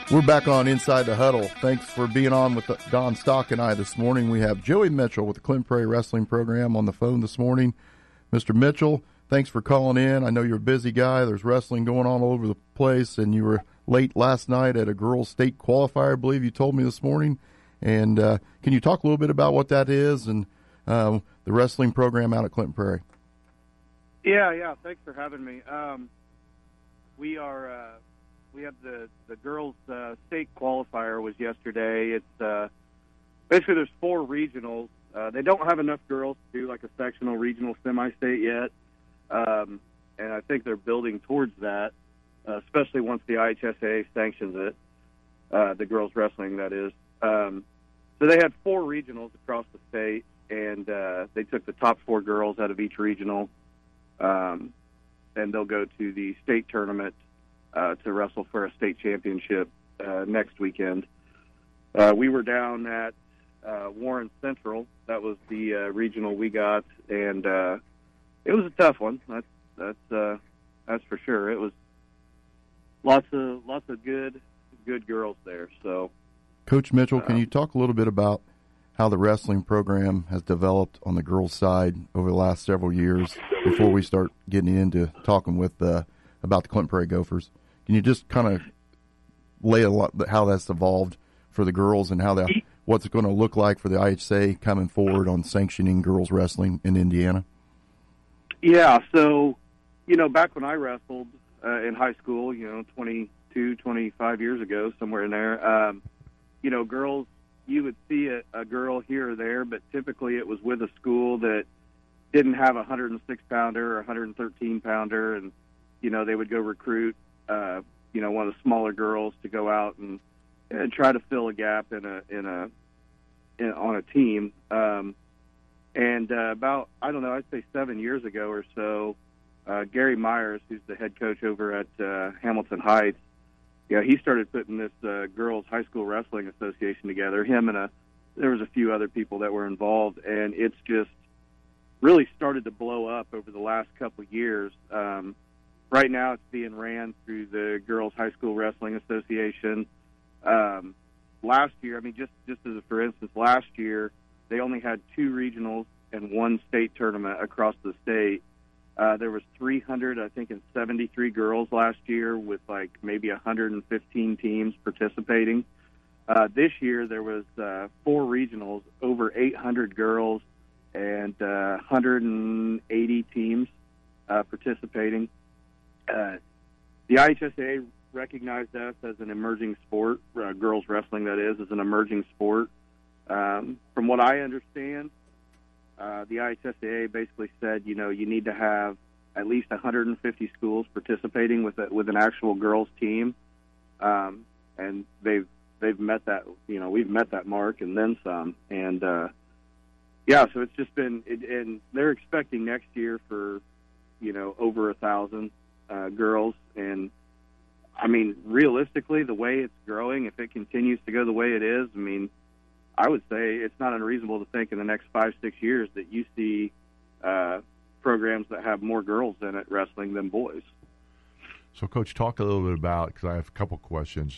We're back on Inside the Huddle. Thanks for being on with Don Stock and I this morning. We have Joey Mitchell with the Clinton Prairie Wrestling Program on the phone this morning. Mr. Mitchell, thanks for calling in. I know you're a busy guy. There's wrestling going on all over the place, and you were late last night at a girls' state qualifier, I believe you told me this morning. And can you talk a little bit about what that is and the wrestling program out at Clinton Prairie? Yeah. Thanks for having me. We have the girls' state qualifier was yesterday. It's basically there's 4 regionals. They don't have enough girls to do like a sectional, regional, semi-state yet, and I think they're building towards that, especially once the IHSAA sanctions it, the girls' wrestling, that is. So they had 4 regionals across the state, and they took the top 4 girls out of each regional, and they'll go to the state tournament to wrestle for a state championship next weekend. We were down at Warren Central. That was the regional we got, and it was a tough one. That's for sure. It was lots of good girls there. So, Coach Mitchell, can you talk a little bit about how the wrestling program has developed on the girls' side over the last several years before we start getting into talking with about the Clinton Prairie Gophers? Can you just kind of lay a lot how that's evolved for the girls and how what's it going to look like for the IHSA coming forward on sanctioning girls wrestling in Indiana? Yeah, so, back when I wrestled in high school, 22, 25 years ago, somewhere in there, girls, you would see a girl here or there, but typically it was with a school that didn't have a 106-pounder or 113-pounder, and, they would go recruit one of the smaller girls to go out and try to fill a gap on a team. About, I'd say 7 years ago or so, Gary Myers, who's the head coach over at Hamilton Heights, he started putting this girls' high school wrestling association together. Him and there was a few other people that were involved, and it's just really started to blow up over the last couple of years. Right now, it's being ran through the Girls High School Wrestling Association. Last year, just as for instance, last year they only had 2 regionals and 1 state tournament across the state. There was 373 girls last year with like maybe 115 teams participating. This year there was 4 regionals, over 800 girls, and 180 teams participating. The IHSAA recognized us as an emerging sport, girls wrestling that is an emerging sport. From what I understand, the IHSAA basically said, you need to have at least 150 schools participating with an actual girls team, and they've met that. We've met that mark and then some. And so it's just been, and they're expecting next year for over 1,000 girls. And realistically, the way it's growing, if it continues to go the way it is, I would say it's not unreasonable to think in the next 5-6 years that you see programs that have more girls in it wrestling than boys. So, Coach, talk a little bit about, because I have a couple questions,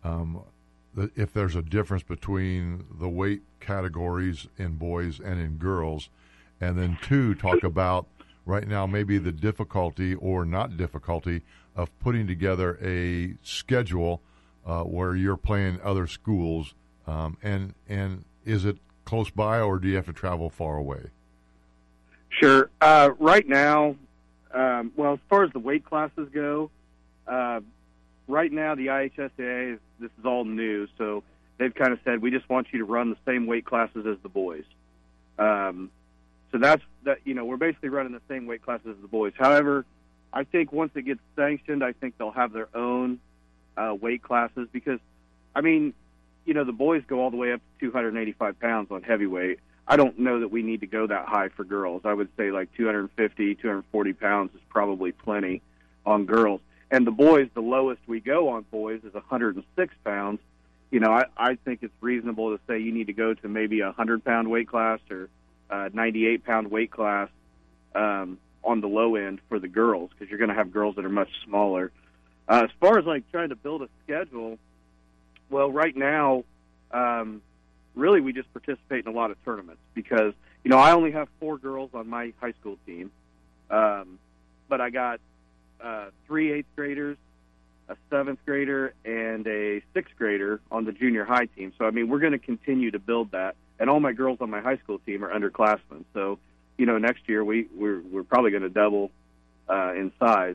if there's a difference between the weight categories in boys and in girls, and then 2, talk about right now maybe the difficulty or not difficulty of putting together a schedule where you're playing other schools. And is it close by, or do you have to travel far away? Sure. Right now, as far as the weight classes go, right now the IHSAA, this is all new, so they've kind of said, we just want you to run the same weight classes as the boys. So that's that. We're basically running the same weight classes as the boys. However, I think once it gets sanctioned, I think they'll have their own weight classes because, the boys go all the way up to 285 pounds on heavyweight. I don't know that we need to go that high for girls. I would say like 250, 240 pounds is probably plenty on girls. And the boys, the lowest we go on boys is 106 pounds. I think it's reasonable to say you need to go to maybe a 100-pound weight class or 98-pound weight class on the low end for the girls because you're going to have girls that are much smaller. As far as like trying to build a schedule, Well, right now, really we just participate in a lot of tournaments because, I only have 4 girls on my high school team. But I got 3 8th graders, a 7th grader, and a 6th grader on the junior high team. So, we're going to continue to build that. And all my girls on my high school team are underclassmen. So, next year we're probably going to double in size.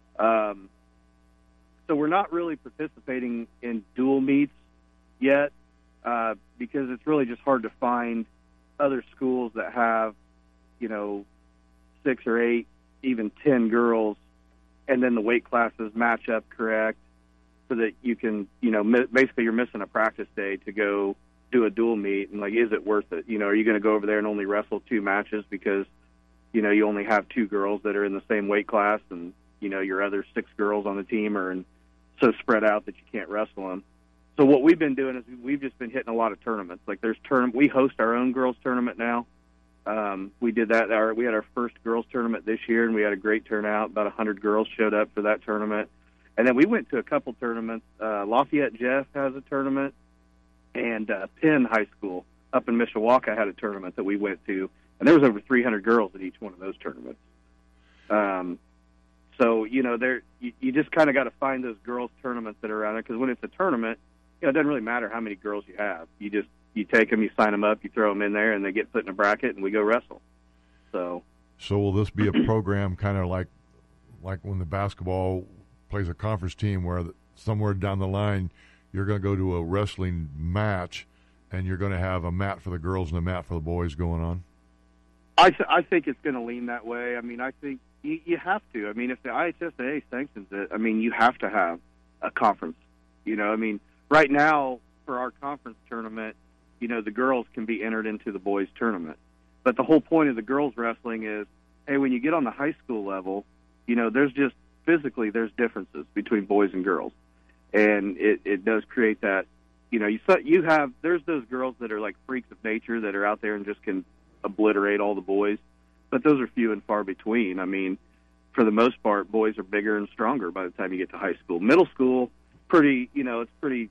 So we're not really participating in dual meets yet because it's really just hard to find other schools that have, 6 or 8, even 10 girls, and then the weight classes match up correct so that you can, basically you're missing a practice day to go do a dual meet, and, is it worth it? Are you going to go over there and only wrestle 2 matches because, you only have 2 girls that are in the same weight class and, your other 6 girls on the team are so spread out that you can't wrestle them. So what we've been doing is we've just been hitting a lot of tournaments. We host our own girls tournament now. We did that. We had our first girls tournament this year, and we had a great turnout. About 100 girls showed up for that tournament. And then we went to a couple tournaments. Lafayette Jeff has a tournament, and Penn High School up in Mishawaka had a tournament that we went to, and there was over 300 girls at each one of those tournaments. So you just kind of got to find those girls tournaments that are around there, because when it's a tournament, it doesn't really matter how many girls you have. You take them, you sign them up, you throw them in there, and they get put in a bracket, and we go wrestle. So will this be a program kind of like when the basketball plays a conference team, where somewhere down the line you're going to go to a wrestling match, and you're going to have a mat for the girls and a mat for the boys going on? I think it's going to lean that way. I think you have to. If the IHSAA sanctions it, you have to have a conference. Right now for our conference tournament, the girls can be entered into the boys' tournament. But the whole point of the girls' wrestling is, hey, when you get on the high school level, there's just physically there's differences between boys and girls. And it does create that, there's those girls that are like freaks of nature that are out there and just can obliterate all the boys. But those are few and far between. For the most part, boys are bigger and stronger by the time you get to high school. Middle school, it's pretty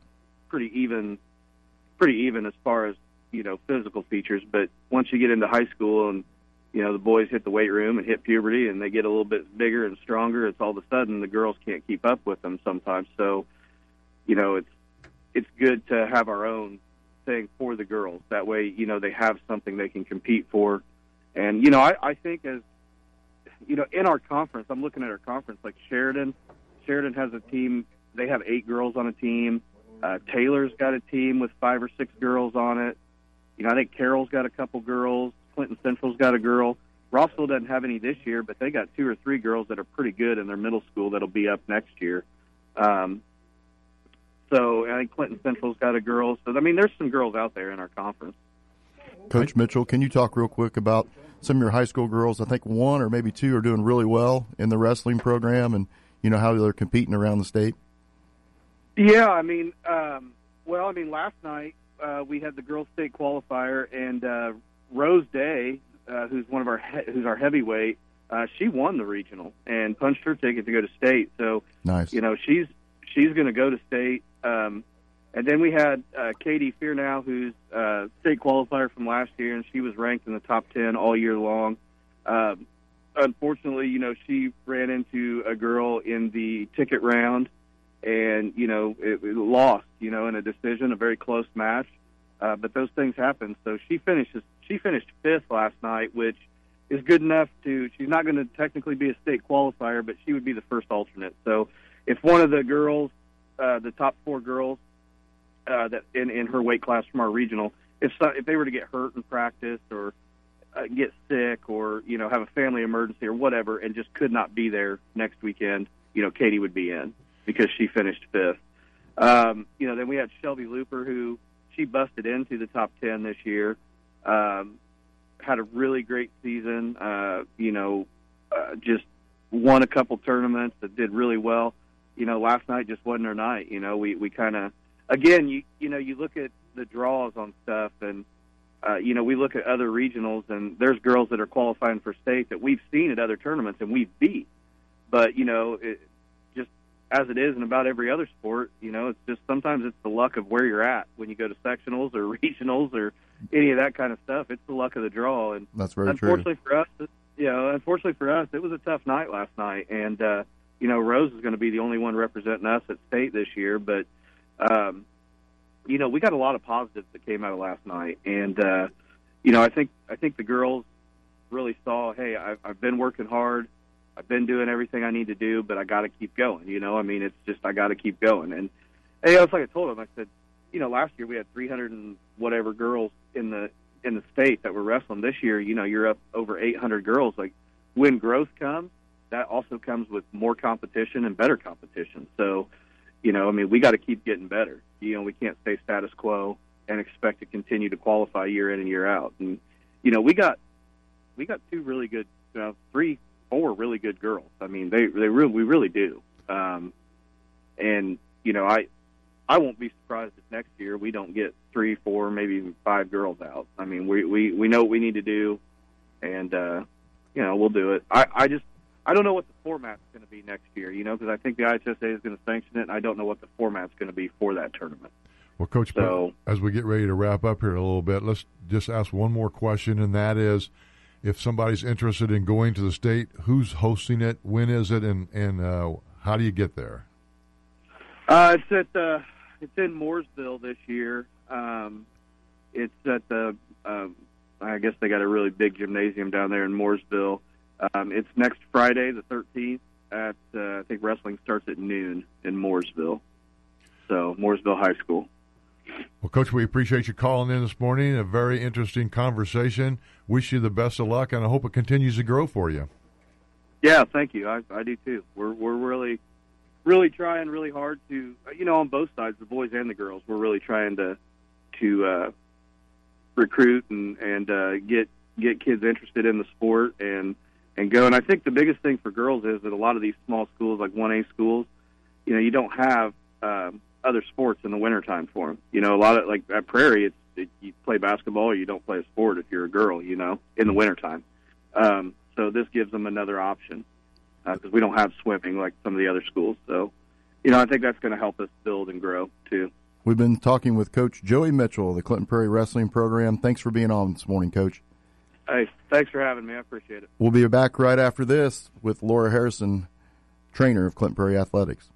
even as far as, physical features. But once you get into high school and, the boys hit the weight room and hit puberty and they get a little bit bigger and stronger, it's all of a sudden the girls can't keep up with them sometimes. So, it's good to have our own thing for the girls. That way, they have something they can compete for. And, I think as, in our conference, I'm looking at our conference, like Sheridan has a team. They have 8 girls on a team. Taylor's got a team with 5 or 6 girls on it. I think Carroll's got a couple girls. Clinton Central's got a girl. Rossville doesn't have any this year, but they got 2 or 3 girls that are pretty good in their middle school that'll be up next year. So I think Clinton Central's got a girl. So, there's some girls out there in our conference. Coach Mitchell, can you talk real quick about some of your high school girls? I think 1 or maybe 2 are doing really well in the wrestling program, and, how they're competing around the state. Yeah, last night we had the girls' state qualifier, and Rose Day, who's our heavyweight, she won the regional and punched her ticket to go to state. So nice. She's going to go to state. And then we had Katie Fearnow, who's state qualifier from last year, and she was ranked in the top 10 all year long. Unfortunately, she ran into a girl in the ticket round, and it lost, in a decision, a very close match. But those things happen. So she finished 5th last night, which is good enough to. She's not going to technically be a state qualifier, but she would be the first alternate. So if one of the girls, the top 4 girls that in her weight class from our regional, if they were to get hurt in practice or get sick or have a family emergency or whatever, and just could not be there next weekend, Katie would be in because she finished 5th. Then we had Shelby Looper, who she busted into the top 10 this year. Had a really great season. Just won a couple tournaments that did really well. Last night just wasn't her night. We kind of, again, you look at the draws on stuff, and we look at other regionals, and there's girls that are qualifying for state that we've seen at other tournaments and we've beat. But as it is in about every other sport, it's just sometimes it's the luck of where you're at when you go to sectionals or regionals or any of that kind of stuff. It's the luck of the draw. And that's very unfortunately true. Unfortunately for us, it was a tough night last night. And, Rose is going to be the only one representing us at state this year. But, we got a lot of positives that came out of last night. And, I think the girls really saw, hey, I've been working hard. I've been doing everything I need to do, but I got to keep going. It's just I got to keep going. And it's like I told them. I said, last year we had 300 and whatever girls in the state that were wrestling. This year, you're up over 800 girls. Like when growth comes, that also comes with more competition and better competition. So, we got to keep getting better. We can't stay status quo and expect to continue to qualify year in and year out. And we got two really good, 3-4 really good girls. I mean, we really do. I won't be surprised if next year we don't get 3, 4, maybe even 5 girls out. I mean, we know what we need to do, and we'll do it. I don't know what the format's going to be next year, because I think the IHSA is going to sanction it, and I don't know what the format's going to be for that tournament. Well, Coach, as we get ready to wrap up here a little bit, let's just ask one more question, and that is, if somebody's interested in going to the state, who's hosting it, when is it, and how do you get there? It's in Mooresville this year. It's at the I guess they got a really big gymnasium down there in Mooresville. It's next Friday, the 13th, at I think wrestling starts at noon in Mooresville. So Mooresville High School. Well, Coach, we appreciate you calling in this morning. A very interesting conversation. Wish you the best of luck, and I hope it continues to grow for you. Yeah, thank you. I do too. We're really trying really hard to, on both sides, the boys and the girls. We're really trying to recruit and get kids interested in the sport and go. And I think the biggest thing for girls is that a lot of these small schools, like 1A schools, you don't have other sports in the wintertime for them. A lot of, like at Prairie, you play basketball or you don't play a sport if you're a girl, in the wintertime. So this gives them another option because we don't have swimming like some of the other schools. So, I think that's going to help us build and grow too. We've been talking with Coach Joey Mitchell of the Clinton Prairie Wrestling Program. Thanks for being on this morning, Coach. Hey, thanks for having me. I appreciate it. We'll be back right after this with Laura Harrison, trainer of Clinton Prairie Athletics.